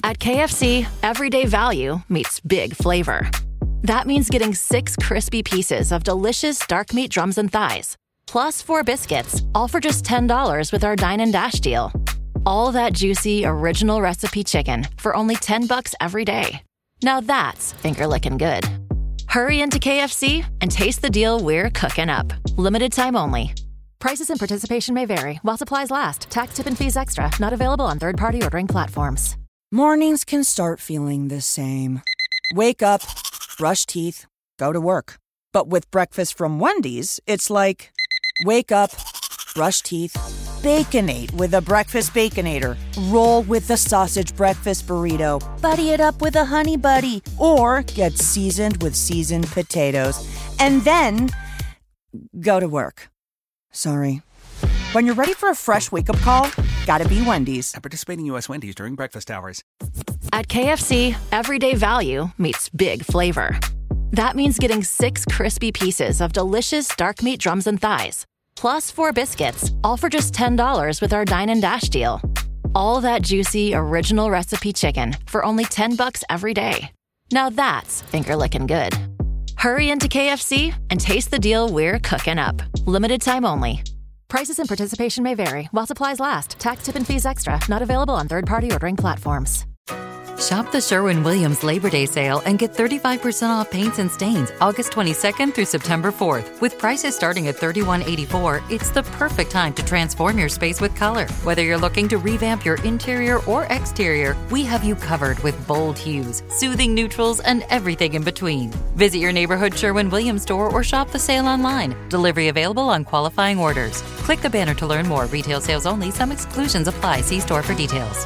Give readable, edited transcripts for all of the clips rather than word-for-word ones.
At KFC, everyday value meets big flavor. That means getting 6 crispy pieces of delicious dark meat drums and thighs, plus 4 biscuits, all for just $10 with our Dine and Dash deal. All that juicy, original recipe chicken for only $10 every day. Now that's finger-licking good. Hurry into KFC and taste the deal we're cooking up. Limited time only. Prices and participation may vary while supplies last. Tax, tip, and fees extra. Not available on third-party ordering platforms. Mornings can start feeling the same. Wake up, brush teeth, go to work. But with breakfast from Wendy's, it's like, wake up, brush teeth, Baconate with a breakfast Baconator. Roll with the sausage breakfast burrito. Buddy it up with a Honey Buddy. Or get seasoned with seasoned potatoes. And then go to work. Sorry. When you're ready for a fresh wake-up call, gotta be Wendy's. At participating U.S. Wendy's during breakfast hours. At KFC, everyday value meets big flavor. That means getting 6 crispy pieces of delicious dark meat drums and thighs, plus 4 biscuits, all for just $10 with our Dine and Dash deal. All that juicy, original recipe chicken for only $10 every day. Now that's finger-licking good. Hurry into KFC and taste the deal we're cooking up. Limited time only. Prices and participation may vary while supplies last. Tax, tip, and fees extra. Not available on third-party ordering platforms. Shop the Sherwin-Williams Labor Day sale and get 35% off paints and stains August 22nd through September 4th. With prices starting at $31.84, it's the perfect time to transform your space with color. Whether you're looking to revamp your interior or exterior, we have you covered with bold hues, soothing neutrals, and everything in between. Visit your neighborhood Sherwin-Williams store or shop the sale online. Delivery available on qualifying orders. Click the banner to learn more. Retail sales only. Some exclusions apply. See store for details.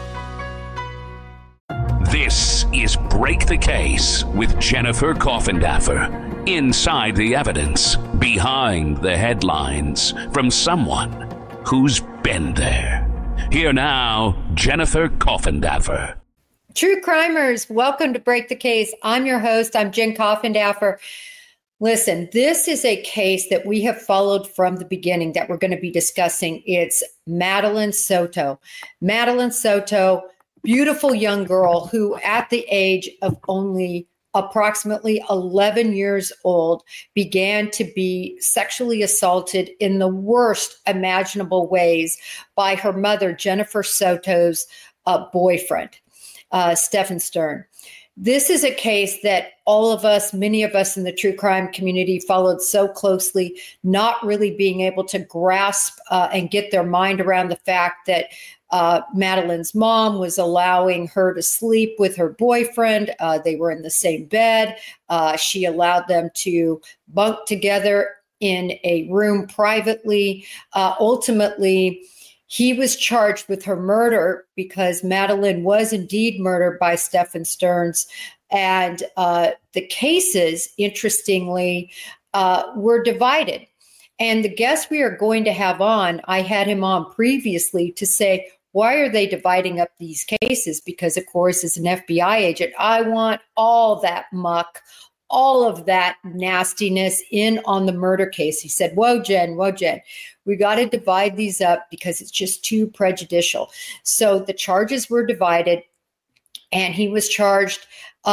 This is Break the Case with Jennifer Coffindaffer. Inside the evidence, behind the headlines, from someone who's been there. Here now, Jennifer Coffindaffer. True crimers, welcome to Break the Case. I'm your host. I'm Jen Coffindaffer. Listen, this is a case that we have followed from the beginning that we're going to be discussing. It's Madeline Soto. Madeline Soto, beautiful young girl who at the age of only approximately 11 years old began to be sexually assaulted in the worst imaginable ways by her mother, Jennifer Soto's boyfriend, Stephen Stern. This is a case that all of us, many of us in the true crime community followed so closely, not really being able to grasp and get their mind around the fact that Madeline's mom was allowing her to sleep with her boyfriend. They were in the same bed. She allowed them to bunk together in a room privately. Ultimately, he was charged with her murder because Madeline was indeed murdered by Stephen Stearns. And the cases, interestingly, were divided. And the guest we are going to have on, I had him on previously to say, why are they dividing up these cases? Because, of course, as an FBI agent, I want all that muck, all of that nastiness in on the murder case. He said, whoa, Jen, we got to divide these up because it's just too prejudicial. So the charges were divided, and he was charged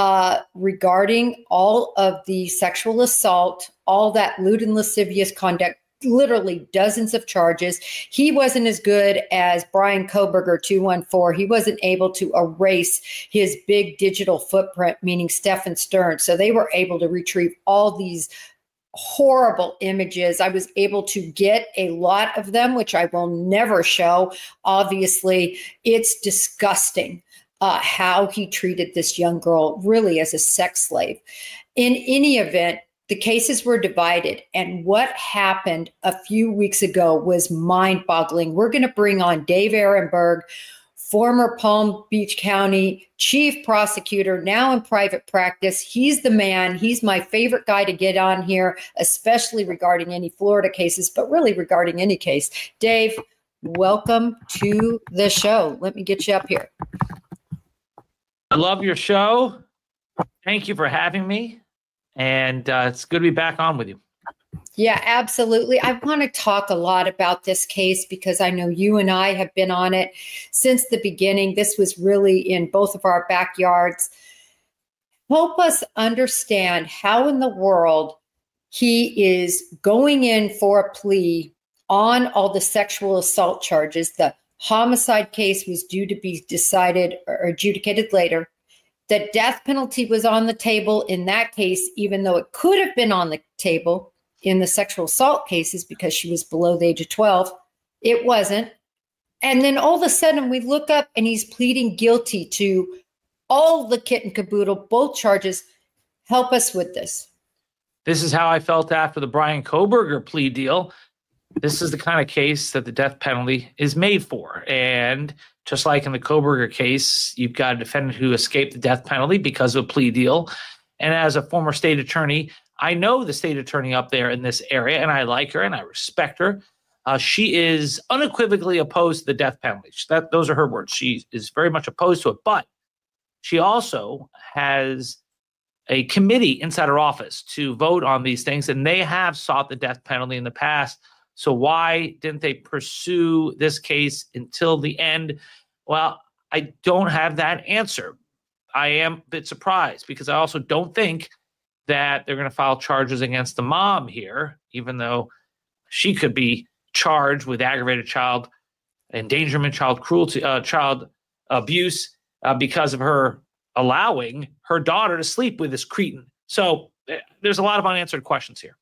regarding all of the sexual assault, all that lewd and lascivious conduct, literally dozens of charges. He wasn't as good as Brian Koberger 214. He wasn't able to erase his big digital footprint, meaning Stephen Stern. So they were able to retrieve all these horrible images. I was able to get a lot of them, which I will never show. Obviously, it's disgusting how he treated this young girl really as a sex slave. In any event, the cases were divided, and what happened a few weeks ago was mind-boggling. We're going to bring on Dave Ehrenberg, former Palm Beach County chief prosecutor, now in private practice. He's the man. He's my favorite guy to get on here, especially regarding any Florida cases, but really regarding any case. Dave, welcome to the show. Let me get you up here. I love your show. Thank you for having me. And it's good to be back on with you. Yeah, absolutely. I want to talk a lot about this case because I know you and I have been on it since the beginning. This was really in both of our backyards. Help us understand how in the world he is going in for a plea on all the sexual assault charges. The homicide case was due to be decided or adjudicated later. The death penalty was on the table in that case, even though it could have been on the table in the sexual assault cases because she was below the age of 12. It wasn't. And then all of a sudden we look up and he's pleading guilty to all the kit and caboodle, both charges. Help us with this. This is how I felt after the Bryan Kohberger plea deal. This is the kind of case that the death penalty is made for. And just like in the Kohberger case, you've got a defendant who escaped the death penalty because of a plea deal. And as a former state attorney, I know the state attorney up there in this area, and I like her and I respect her. She is unequivocally opposed to the death penalty. Those are her words. She is very much opposed to it. But she also has a committee inside her office to vote on these things, and they have sought the death penalty in the past. So why didn't they pursue this case until the end? Well, I don't have that answer. I am a bit surprised because I also don't think that they're going to file charges against the mom here, even though she could be charged with aggravated child endangerment, child cruelty, child abuse because of her allowing her daughter to sleep with this cretin. So there's a lot of unanswered questions here.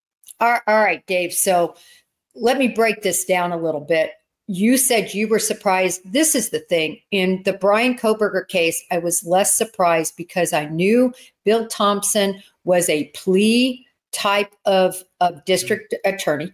All right, Dave. So let me break this down a little bit. You said you were surprised. This is the thing. In the Bryan Kohberger case, I was less surprised because I knew Bill Thompson was a plea type of district attorney.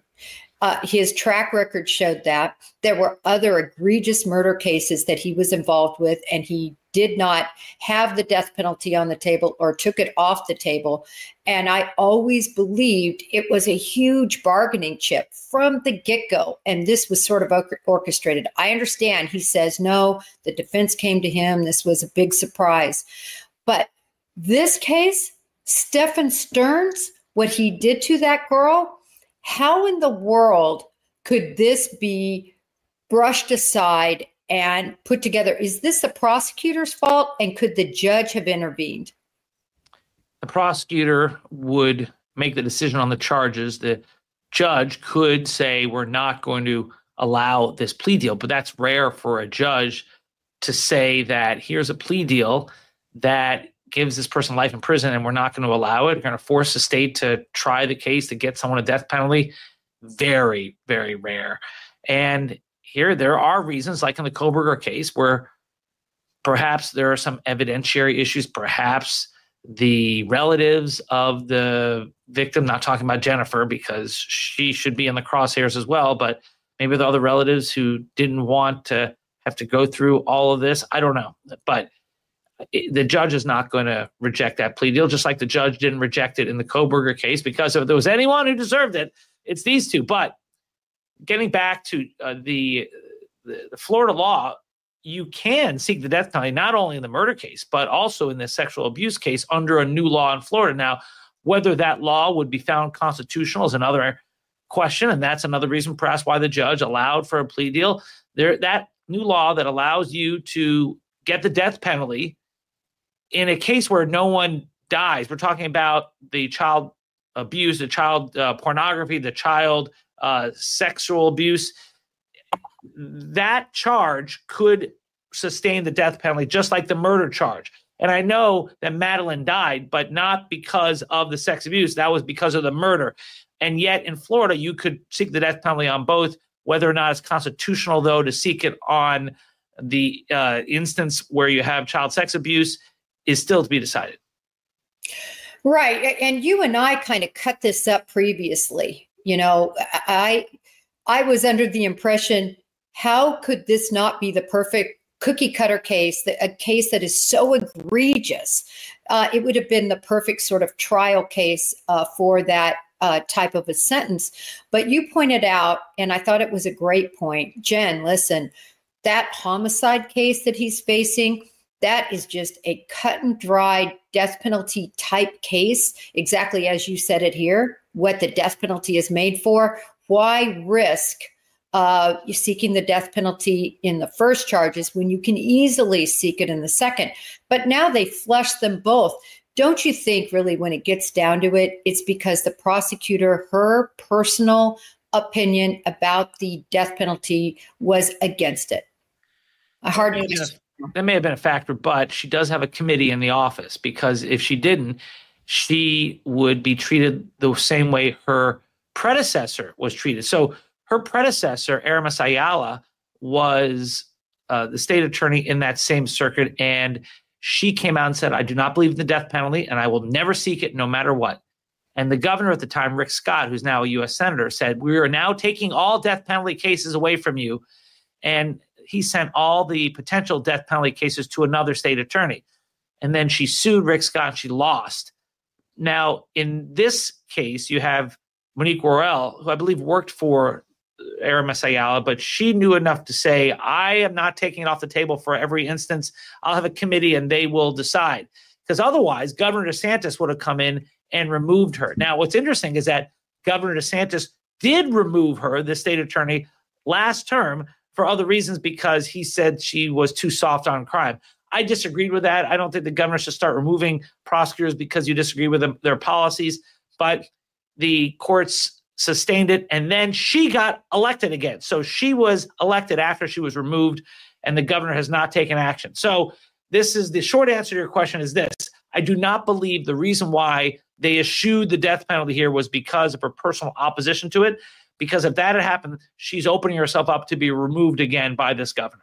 His track record showed that. There were other egregious murder cases that he was involved with, and he did not have the death penalty on the table or took it off the table. And I always believed it was a huge bargaining chip from the get-go. And this was sort of orchestrated. I understand he says, no, the defense came to him. This was a big surprise. But this case, Stephen Stearns, what he did to that girl, how in the world could this be brushed aside and put together? Is this the prosecutor's fault? And could the judge have intervened? The prosecutor would make the decision on the charges. The judge could say, we're not going to allow this plea deal, but that's rare for a judge to say that here's a plea deal that gives this person life in prison and we're not going to allow it. We're going to force the state to try the case to get someone a death penalty. Very, very rare. And here there are reasons, like in the Kohberger case, where perhaps there are some evidentiary issues. Perhaps the relatives of the victim, not talking about Jennifer because she should be in the crosshairs as well, but maybe the other relatives who didn't want to have to go through all of this. I don't know. But the judge is not going to reject that plea deal, just like the judge didn't reject it in the Kohberger case, because if there was anyone who deserved it, it's these two. But getting back to the Florida law, you can seek the death penalty not only in the murder case, but also in the sexual abuse case under a new law in Florida. Now, whether that law would be found constitutional is another question, and that's another reason perhaps why the judge allowed for a plea deal. That new law that allows you to get the death penalty in a case where no one dies. We're talking about the child abuse, the child pornography, the child sexual abuse. That charge could sustain the death penalty, just like the murder charge. And I know that Madeline died, but not because of the sex abuse. That was because of the murder. And yet in Florida, you could seek the death penalty on both. Whether or not it's constitutional, though, to seek it on the instance where you have child sex abuse is still to be decided. Right. And you and I kind of cut this up previously. You know, I was under the impression, how could this not be the perfect cookie cutter case, a case that is so egregious? It would have been the perfect sort of trial case for that type of a sentence. But you pointed out, and I thought it was a great point, Jen, listen, that homicide case that he's facing, that is just a cut and dry death penalty type case, exactly as you said it here, what the death penalty is made for. Why risk you seeking the death penalty in the first charges when you can easily seek it in the second? But now they flush them both. Don't you think really when it gets down to it, it's because the prosecutor, her personal opinion about the death penalty was against it? That may have been a factor, but she does have a committee in the office, because if she didn't, she would be treated the same way her predecessor was treated. So her predecessor, Aramis Ayala, was the state attorney in that same circuit, and she came out and said, I do not believe in the death penalty, and I will never seek it no matter what. And the governor at the time, Rick Scott, who's now a U.S. senator, said, we are now taking all death penalty cases away from you. And he sent all the potential death penalty cases to another state attorney. And then she sued Rick Scott, and she lost. Now, in this case, you have Monique Worrell, who I believe worked for Aramis Ayala, but she knew enough to say, I am not taking it off the table for every instance. I'll have a committee and they will decide. Because otherwise, Governor DeSantis would have come in and removed her. Now, what's interesting is that Governor DeSantis did remove her, the state attorney, last term for other reasons, because he said she was too soft on crime. I disagreed with that. I don't think the governor should start removing prosecutors because you disagree with them, their policies. But the courts sustained it, and then she got elected again. So she was elected after she was removed, and the governor has not taken action. So this is the short answer to your question is this. I do not believe the reason why they eschewed the death penalty here was because of her personal opposition to it, because if that had happened, she's opening herself up to be removed again by this governor.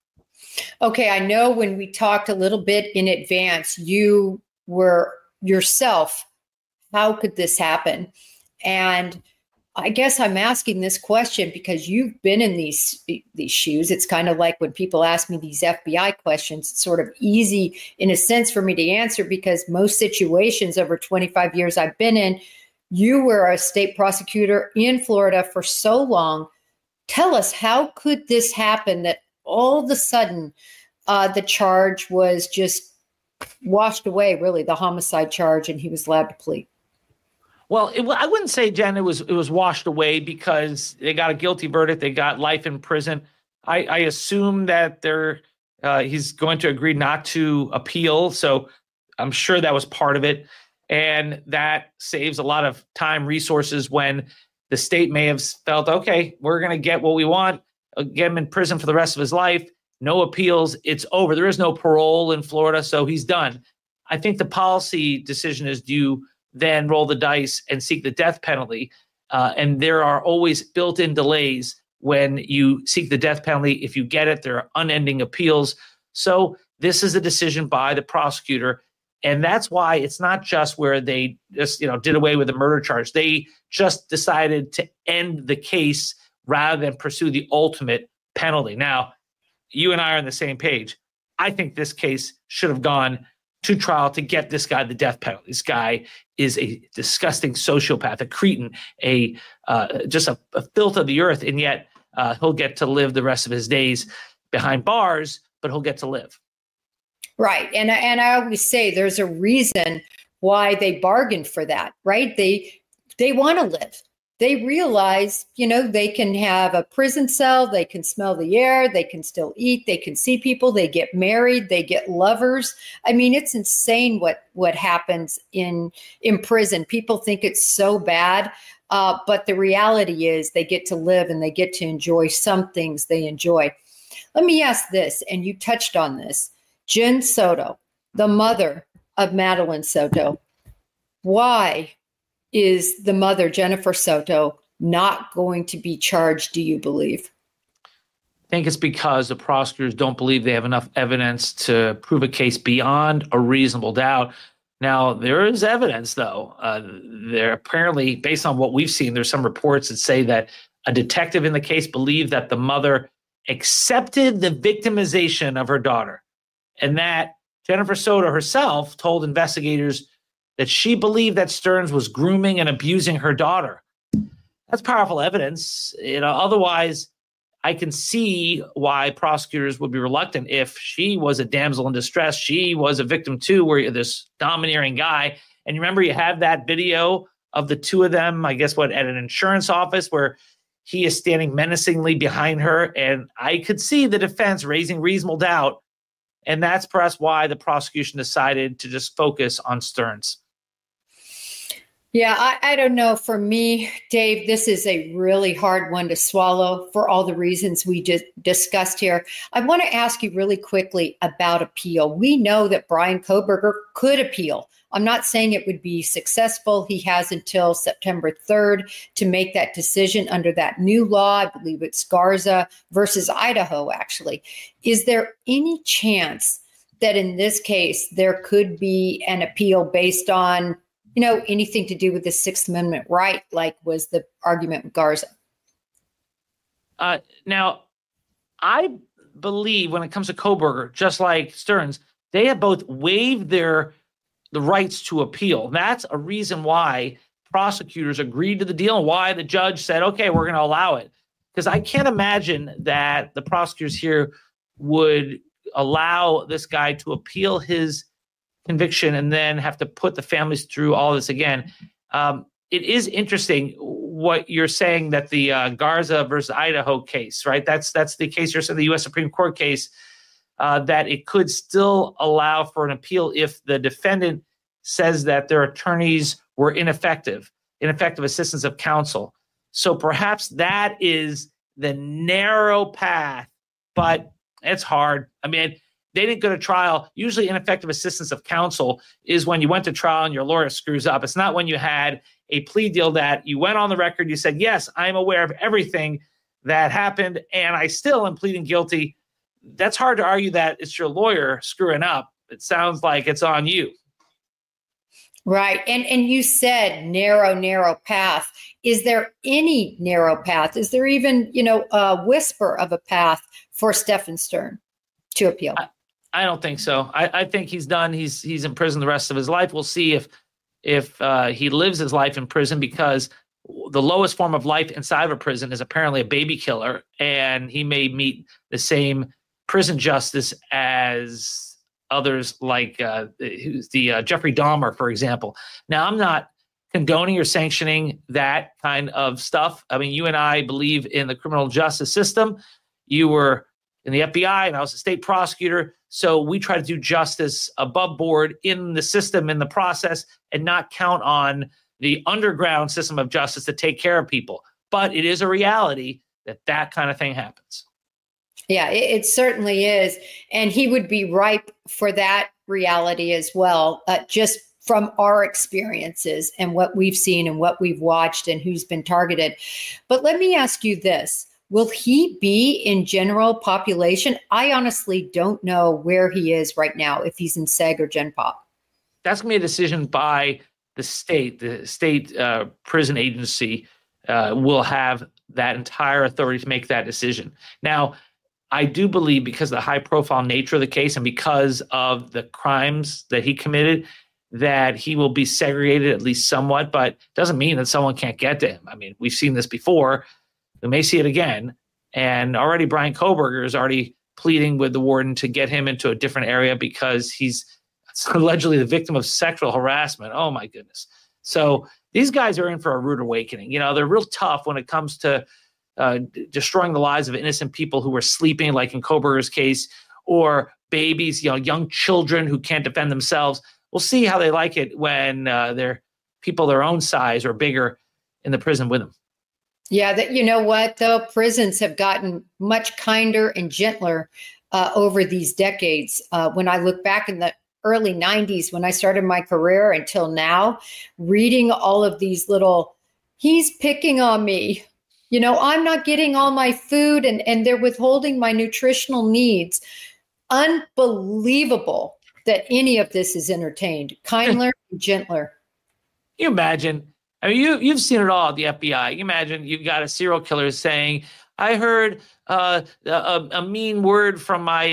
Okay, I know when we talked a little bit in advance, you were yourself, how could this happen? And I guess I'm asking this question because you've been in these shoes. It's kind of like when people ask me these FBI questions, it's sort of easy in a sense for me to answer because most situations over 25 years I've been in, you were a state prosecutor in Florida for so long. Tell us, how could this happen that all of a sudden the charge was just washed away, really, the homicide charge, and he was allowed to plead? Well, I wouldn't say, Jen, it was washed away because they got a guilty verdict. They got life in prison. I assume that he's going to agree not to appeal. So I'm sure that was part of it. And that saves a lot of time, resources when the state may have felt, okay, we're going to get what we want, get him in prison for the rest of his life. No appeals. It's over. There is no parole in Florida. So he's done. I think the policy decision is, do you then roll the dice and seek the death penalty? And there are always built-in delays when you seek the death penalty. If you get it, there are unending appeals. So this is a decision by the prosecutor. And that's why it's not just where they just, did away with the murder charge. They just decided to end the case rather than pursue the ultimate penalty. Now, you and I are on the same page. I think this case should have gone to trial to get this guy the death penalty. This guy is a disgusting sociopath, a cretin, just a filth of the earth, and yet he'll get to live the rest of his days behind bars, but he'll get to live. Right. And I always say there's a reason why they bargained for that, right? They want to live. They realize, they can have a prison cell, they can smell the air, they can still eat, they can see people, they get married, they get lovers. I mean, it's insane what happens in prison. People think it's so bad, but the reality is they get to live and they get to enjoy some things they enjoy. Let me ask this, and you touched on this. Jen Soto, the mother of Madeline Soto, why is the mother, Jennifer Soto, not going to be charged, do you believe? I think it's because the prosecutors don't believe they have enough evidence to prove a case beyond a reasonable doubt. Now, there is evidence, though. There apparently, based on what we've seen, there's some reports that say that a detective in the case believed that the mother accepted the victimization of her daughter, and that Jennifer Soto herself told investigators that she believed that Stearns was grooming and abusing her daughter. That's powerful evidence. Otherwise, I can see why prosecutors would be reluctant if she was a damsel in distress. She was a victim too, where you're this domineering guy. And remember, you have that video of the two of them, I guess, at an insurance office where he is standing menacingly behind her. And I could see the defense raising reasonable doubt. And that's perhaps why the prosecution decided to just focus on Stearns. Yeah, I don't know. For me, Dave, this is a really hard one to swallow for all the reasons we just discussed here. I want to ask you really quickly about appeal. We know that Bryan Kohberger could appeal. I'm not saying it would be successful. He has until September 3rd to make that decision under that new law. I believe it's Garza versus Idaho, actually. Is there any chance that in this case there could be an appeal based on anything to do with the Sixth Amendment right, like was the argument with Garza? Now, I believe when it comes to Kohberger, just like Stearns, they have both waived the rights to appeal. That's a reason why prosecutors agreed to the deal and why the judge said, okay, we're going to allow it. Because I can't imagine that the prosecutors here would allow this guy to appeal his conviction and then have to put the families through all this again. It is interesting what you're saying that the Garza versus Idaho case, right? That's the case you're saying, the U.S. Supreme Court case, that it could still allow for an appeal if the defendant says that their attorneys were ineffective assistance of counsel. So perhaps that is the narrow path, but it's hard. I mean, they didn't go to trial. Usually ineffective assistance of counsel is when you went to trial and your lawyer screws up. It's not when you had a plea deal that you went on the record, you said, yes, I'm aware of everything that happened, and I still am pleading guilty. That's hard to argue that it's your lawyer screwing up. It sounds like it's on you. Right. And you said narrow path. Is there any narrow path? Is there even, a whisper of a path for Stephen Stearns to appeal? I don't think so. I think he's done. He's in prison the rest of his life. We'll see if he lives his life in prison, because the lowest form of life inside of a prison is apparently a baby killer, and he may meet the same prison justice as others like Jeffrey Dahmer, for example. Now, I'm not condoning or sanctioning that kind of stuff. I mean, you and I believe in the criminal justice system. You were in the FBI and I was a state prosecutor. So we try to do justice above board in the system, in the process, and not count on the underground system of justice to take care of people. But it is a reality that kind of thing happens. Yeah, it certainly is. And he would be ripe for that reality as well, just from our experiences and what we've seen and what we've watched and who's been targeted. But let me ask you this. Will he be in general population? I honestly don't know where he is right now, if he's in SEG or Gen Pop. That's going to be a decision by the state. The state prison agency will have that entire authority to make that decision. Now, I do believe, because of the high-profile nature of the case and because of the crimes that he committed, that he will be segregated at least somewhat, but it doesn't mean that someone can't get to him. I mean, we've seen this before. We may see it again. And already Bryan Kohberger is already pleading with the warden to get him into a different area because he's allegedly the victim of sexual harassment. Oh, my goodness. So these guys are in for a rude awakening. They're real tough when it comes to destroying the lives of innocent people who were sleeping, like in Kohberger's case, or babies, young children who can't defend themselves. We'll see how they like it when they're people their own size or bigger in the prison with them. Yeah, you know what, though? Prisons have gotten much kinder and gentler over these decades. When I look back in the early 90s, when I started my career until now, reading all of these little, he's picking on me. I'm not getting all my food and they're withholding my nutritional needs. Unbelievable that any of this is entertained. Kinder and gentler. You imagine, I mean, you've seen it all at the FBI. You imagine you've got a serial killer saying, I heard a mean word from my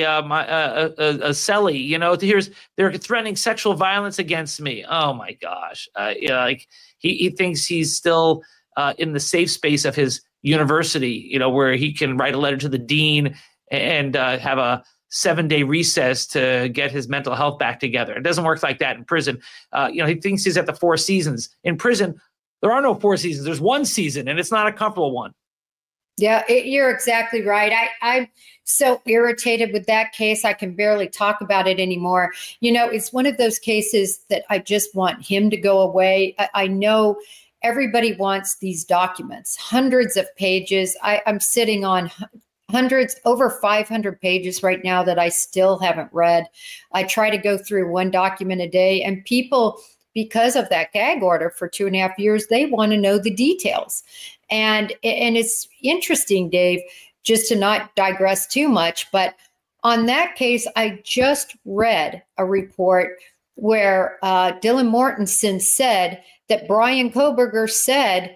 cellie, they're threatening sexual violence against me. Oh my gosh. He thinks he's still in the safe space of his university, where he can write a letter to the dean and have a 7-day recess to get his mental health back together. It doesn't work like that in prison. He thinks he's at the 4 seasons. In prison, there are no 4 seasons. There's 1 season, and it's not a comfortable one. Yeah, you're exactly right. I'm so irritated with that case. I can barely talk about it anymore. It's one of those cases that I just want him to go away. I know everybody wants these documents, hundreds of pages. I'm sitting on hundreds, over 500 pages right now that I still haven't read. I try to go through 1 document a day, and people, because of that gag order for 2.5 years, they want to know the details. And it's interesting, Dave, just to not digress too much, but on that case, I just read a report where Dylan Mortensen said that Bryan Kohberger said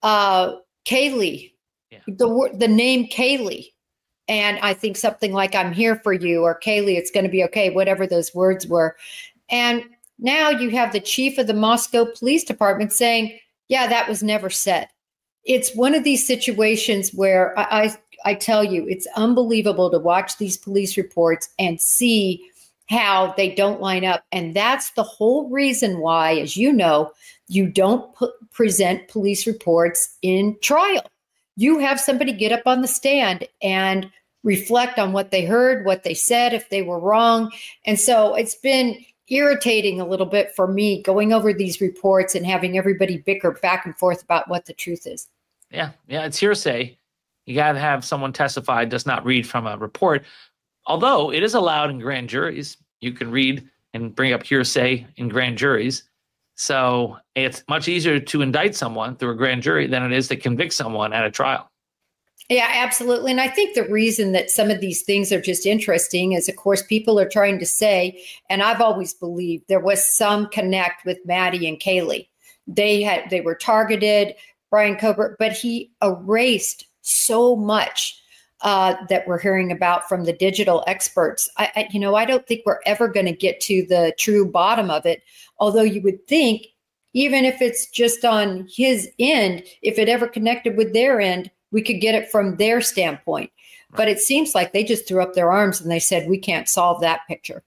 Kaylee, the name Kaylee. And I think something like, I'm here for you, or Kaylee, it's going to be okay, whatever those words were. And now you have the chief of the Moscow Police Department saying, yeah, that was never said. It's one of these situations where I tell you, it's unbelievable to watch these police reports and see how they don't line up. And that's the whole reason why, as you know, you don't present police reports in trial. You have somebody get up on the stand and reflect on what they heard, what they said, if they were wrong. And so it's been irritating a little bit for me going over these reports and having everybody bicker back and forth about what the truth is. Yeah, it's hearsay. You got to have someone testify, does not read from a report. Although it is allowed in grand juries. You can read and bring up hearsay in grand juries. So it's much easier to indict someone through a grand jury than it is to convict someone at a trial. Yeah, absolutely. And I think the reason that some of these things are just interesting is, of course, people are trying to say, and I've always believed there was some connect with Maddie and Kaylee. They were targeted, Bryan Kohberger, but he erased so much that we're hearing about from the digital experts. I don't think we're ever going to get to the true bottom of it. Although you would think, even if it's just on his end, if it ever connected with their end, we could get it from their standpoint. But it seems like they just threw up their arms and they said, we can't solve that picture.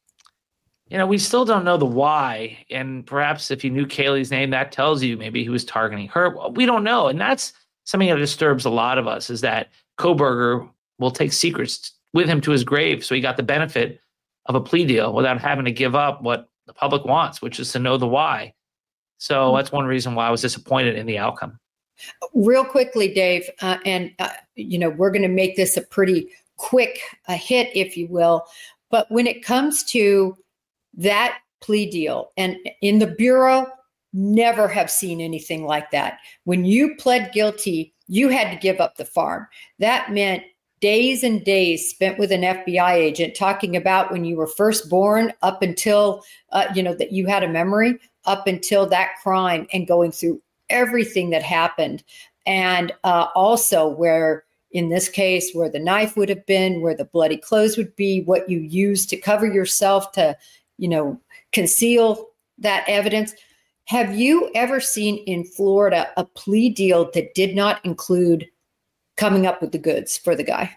We still don't know the why. And perhaps if you knew Kaylee's name, that tells you maybe he was targeting her. We don't know. And that's something that disturbs a lot of us, is that Kohberger will take secrets with him to his grave. So he got the benefit of a plea deal without having to give up what the public wants, which is to know the why. So that's one reason why I was disappointed in the outcome. Real quickly, Dave, we're going to make this a pretty quick hit, if you will. But when it comes to that plea deal, and in the Bureau, never have seen anything like that. When you pled guilty, you had to give up the farm. That meant days and days spent with an FBI agent talking about when you were first born up until, that you had a memory up until that crime, and going through everything that happened. And also where, in this case, where the knife would have been, where the bloody clothes would be, what you used to cover yourself to, conceal that evidence. Have you ever seen in Florida a plea deal that did not include coming up with the goods for the guy?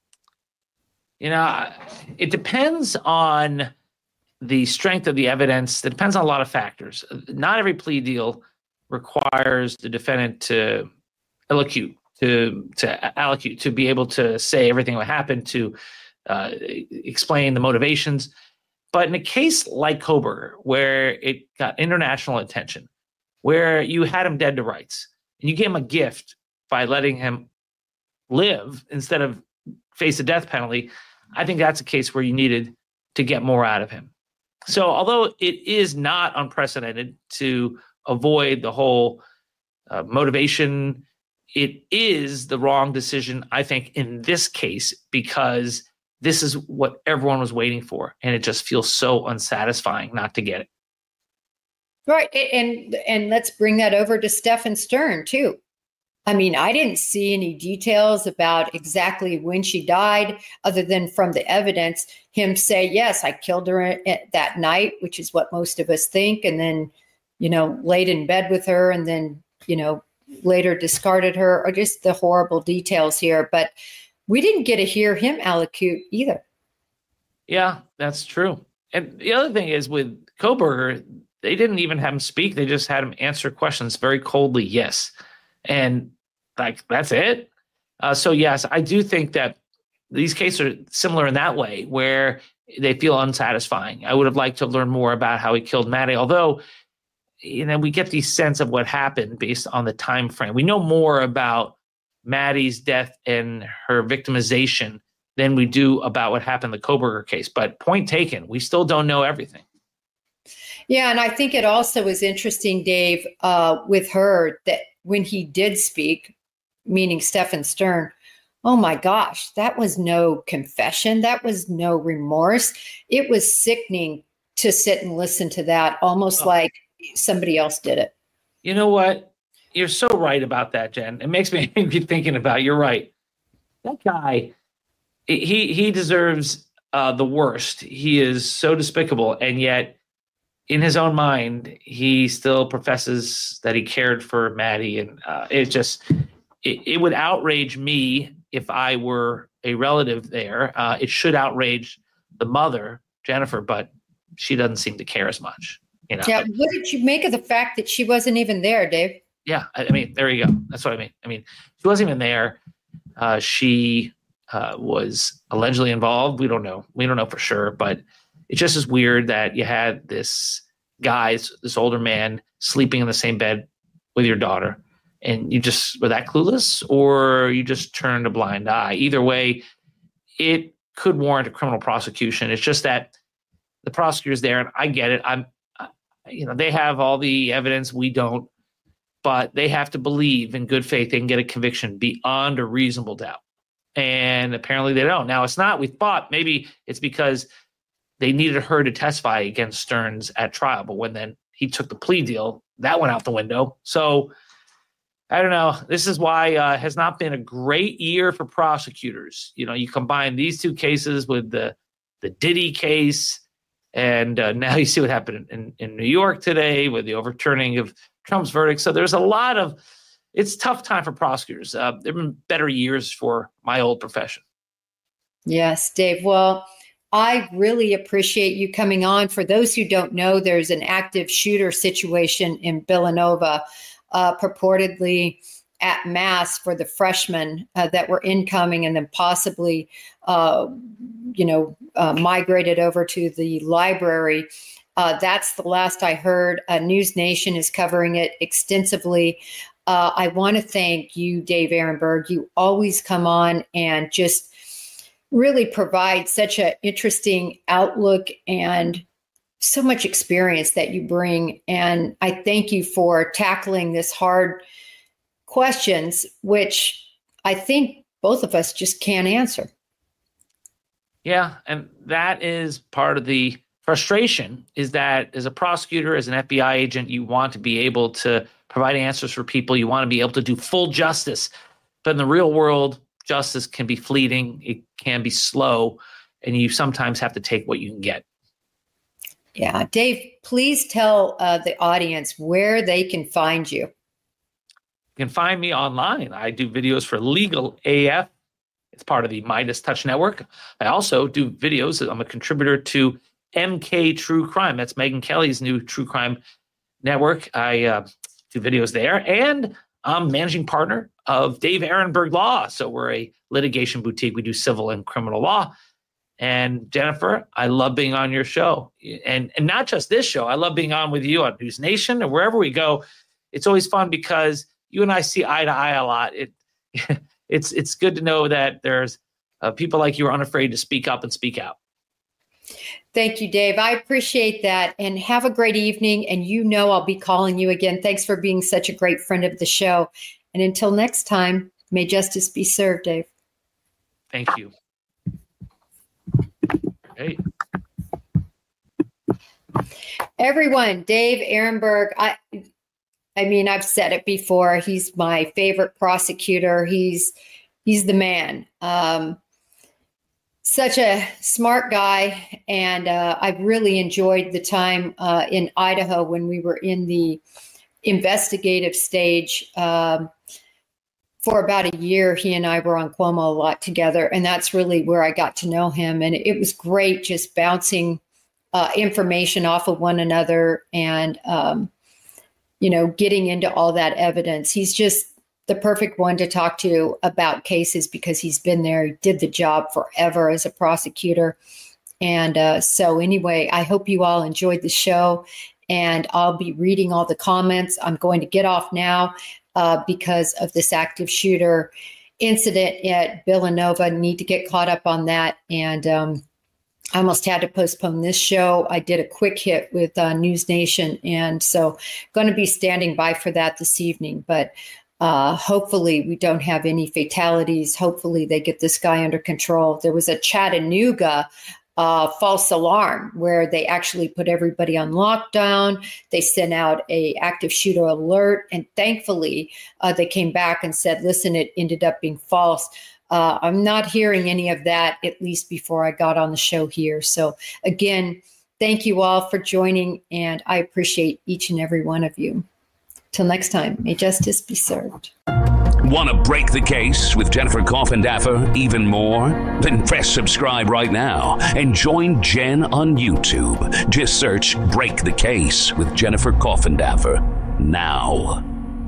It depends on the strength of the evidence. It depends on a lot of factors. Not every plea deal requires the defendant to allocute, to be able to say everything that happened, to explain the motivations. But in a case like Kohberger, where it got international attention, where you had him dead to rights, and you gave him a gift by letting him live instead of face a death penalty, I think that's a case where you needed to get more out of him. So although it is not unprecedented to avoid the whole motivation, it is the wrong decision, I think, in this case, because this is what everyone was waiting for, and it just feels so unsatisfying not to get it. Right. And let's bring that over to Stefan Stern, too. I mean, I didn't see any details about exactly when she died, other than from the evidence, him say, yes, I killed her that night, which is what most of us think. And then, laid in bed with her, and then, later discarded her, or just the horrible details here. But we didn't get to hear him allocute either. Yeah, that's true. And the other thing is with Kohberger, they didn't even have him speak. They just had him answer questions very coldly, yes. And like, that's it. So yes, I do think that these cases are similar in that way, where they feel unsatisfying. I would have liked to learn more about how he killed Maddie, although, we get the sense of what happened based on the time frame. We know more about Maddie's death and her victimization than we do about what happened in the Kohberger case. But point taken, we still don't know everything. Yeah, and I think it also was interesting, Dave, with her, that when he did speak, meaning Stephen Stern, oh my gosh, that was no confession. That was no remorse. It was sickening to sit and listen to that, almost like somebody else did it. You know what? You're so right about that, Jen. It makes me be thinking about, you're right. That guy, he deserves the worst. He is so despicable. And yet in his own mind, he still professes that he cared for Maddie. And it would outrage me if I were a relative there. It should outrage the mother, Jennifer, but she doesn't seem to care as much. Yeah. What did you make of the fact that she wasn't even there, Dave? Yeah. I mean, there you go. That's what I mean. She wasn't even there. She was allegedly involved. We don't know. We don't know for sure, but it just is weird that you had this older man sleeping in the same bed with your daughter, and you just were that clueless, or you just turned a blind eye. Either way, it could warrant a criminal prosecution. It's just that the prosecutor's there, and I get it. They have all the evidence, we don't, but they have to believe in good faith they can get a conviction beyond a reasonable doubt. And apparently they don't. Now, it's not, we thought maybe it's because they needed her to testify against Stearns at trial, but when then he took the plea deal, that went out the window. So I don't know. This is why it has not been a great year for prosecutors. You combine these two cases with the Diddy case, and now you see what happened in New York today with the overturning of Trump's verdict. So there's it's a tough time for prosecutors. There have been better years for my old profession. Yes, Dave. Well, I really appreciate you coming on. For those who don't know, there's an active shooter situation in Villanova, purportedly at mass for the freshmen that were incoming and then possibly, migrated over to the library. That's the last I heard. News Nation is covering it extensively. I want to thank you, Dave Aronberg. You always come on and just really provide such an interesting outlook and so much experience that you bring. And I thank you for tackling this hard questions, which I think both of us just can't answer. Yeah. And that is part of the frustration, is that as a prosecutor, as an FBI agent, you want to be able to provide answers for people. You want to be able to do full justice. But in the real world, justice can be fleeting. It can be slow. And you sometimes have to take what you can get. Yeah. Dave, please tell the audience where they can find you. You can find me online. I do videos for Legal AF. It's part of the Midas Touch Network. I also do videos. I'm a contributor to MK True Crime. That's Megyn Kelly's new true crime network. I do videos there. And I'm managing partner of Dave Aronberg Law. So we're a litigation boutique. We do civil and criminal law. And Jennifer, I love being on your show. And not just this show. I love being on with you on News Nation or wherever we go. It's always fun because you and I see eye to eye a lot. It's good to know that there's people like you are unafraid to speak up and speak out. Thank you, Dave. I appreciate that. And have a great evening. And I'll be calling you again. Thanks for being such a great friend of the show. And until next time, may justice be served, Dave. Thank you. Hey. Everyone, Dave Aronberg, I mean, I've said it before. He's my favorite prosecutor. He's the man. Such a smart guy. And I've really enjoyed the time in Idaho when we were in the investigative stage. For about a year, he and I were on Cuomo a lot together, and that's really where I got to know him. And it was great just bouncing information off of one another and, getting into all that evidence. He's just the perfect one to talk to about cases because he's been there, he did the job forever as a prosecutor. And so anyway, I hope you all enjoyed the show, and I'll be reading all the comments. I'm going to get off now. Because of this active shooter incident at Villanova. Need to get caught up on that. And I almost had to postpone this show. I did a quick hit with News Nation. And so going to be standing by for that this evening. But hopefully we don't have any fatalities. Hopefully they get this guy under control. There was a Chattanooga false alarm where they actually put everybody on lockdown. They sent out a active shooter alert, and thankfully they came back and said, listen, it ended up being false. I'm not hearing any of that, at least before I got on the show here. So again, thank you all for joining, and I appreciate each and every one of you. Till next time, may justice be served. Want to break the case with Jennifer Coffindaffer even more? Then press subscribe right now and join Jen on YouTube. Just search Break the Case with Jennifer Coffindaffer now.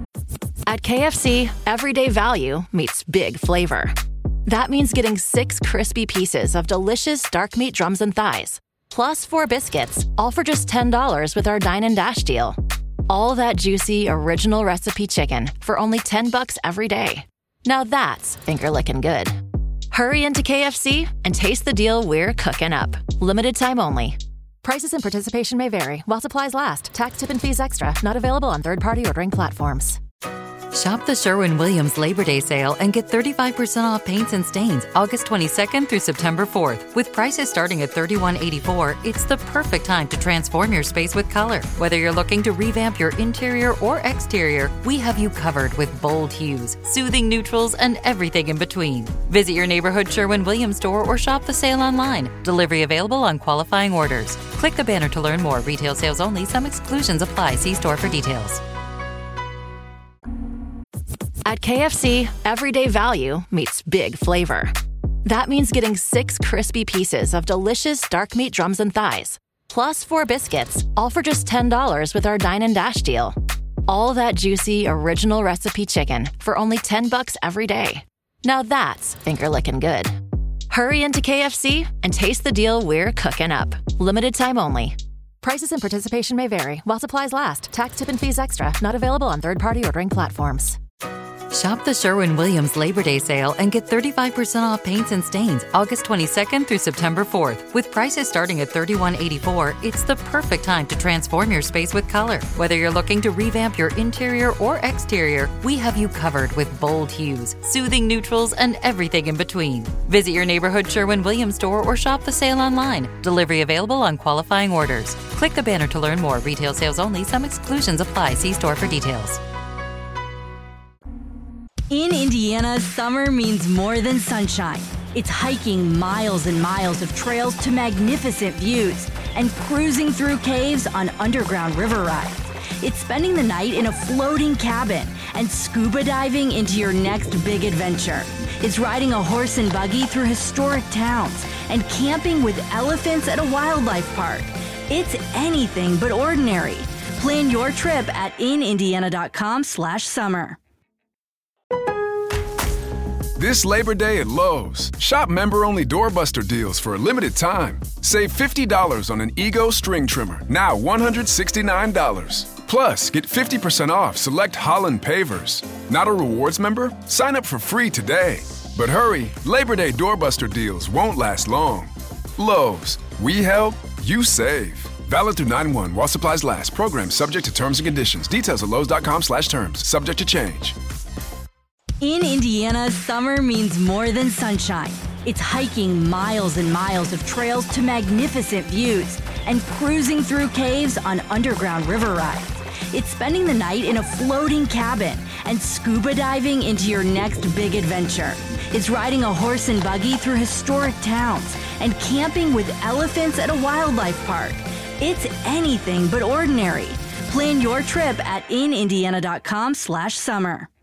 At KFC, everyday value meets big flavor. That means getting 6 crispy pieces of delicious dark meat drums and thighs, plus 4 biscuits, all for just $10 with our Dine and Dash deal. All that juicy, original recipe chicken for only $10 every day. Now that's finger-licking good. Hurry into KFC and taste the deal we're cooking up. Limited time only. Prices and participation may vary while supplies last. Tax, tip, and fees extra. Not available on third-party ordering platforms. Shop the Sherwin-Williams Labor Day sale and get 35% off paints and stains August 22nd through September 4th. With prices starting at $31.84, it's the perfect time to transform your space with color. Whether you're looking to revamp your interior or exterior, we have you covered with bold hues, soothing neutrals, and everything in between. Visit your neighborhood Sherwin-Williams store or shop the sale online. Delivery available on qualifying orders. Click the banner to learn more. Retail sales only. Some exclusions apply. See store for details. At KFC, everyday value meets big flavor. That means getting 6 crispy pieces of delicious dark meat drums and thighs, plus 4 biscuits, all for just $10 with our Dine and Dash deal. All that juicy, original recipe chicken for only $10 every day. Now that's finger-licking good. Hurry into KFC and taste the deal we're cooking up. Limited time only. Prices and participation may vary while supplies last. Tax, tip, and fees extra. Not available on third-party ordering platforms. Shop the Sherwin-Williams Labor Day sale and get 35% off paints and stains August 22nd through September 4th. With prices starting at $31.84, it's the perfect time to transform your space with color. Whether you're looking to revamp your interior or exterior, we have you covered with bold hues, soothing neutrals, and everything in between. Visit your neighborhood Sherwin-Williams store or shop the sale online. Delivery available on qualifying orders. Click the banner to learn more. Retail sales only. Some exclusions apply. See store for details. In Indiana, summer means more than sunshine. It's hiking miles and miles of trails to magnificent views and cruising through caves on underground river rides. It's spending the night in a floating cabin and scuba diving into your next big adventure. It's riding a horse and buggy through historic towns and camping with elephants at a wildlife park. It's anything but ordinary. Plan your trip at inindiana.com/summer. This Labor Day at Lowe's, shop member-only doorbuster deals for a limited time. Save $50 on an Ego string trimmer, now $169. Plus, get 50% off select Holland pavers. Not a rewards member? Sign up for free today. But hurry, Labor Day doorbuster deals won't last long. Lowe's, we help, you save. Valid through 9/1 while supplies last. Program subject to terms and conditions. Details at lowes.com/terms. Subject to change. In Indiana, summer means more than sunshine. It's hiking miles and miles of trails to magnificent views and cruising through caves on underground river rides. It's spending the night in a floating cabin and scuba diving into your next big adventure. It's riding a horse and buggy through historic towns and camping with elephants at a wildlife park. It's anything but ordinary. Plan your trip at inindiana.com/summer.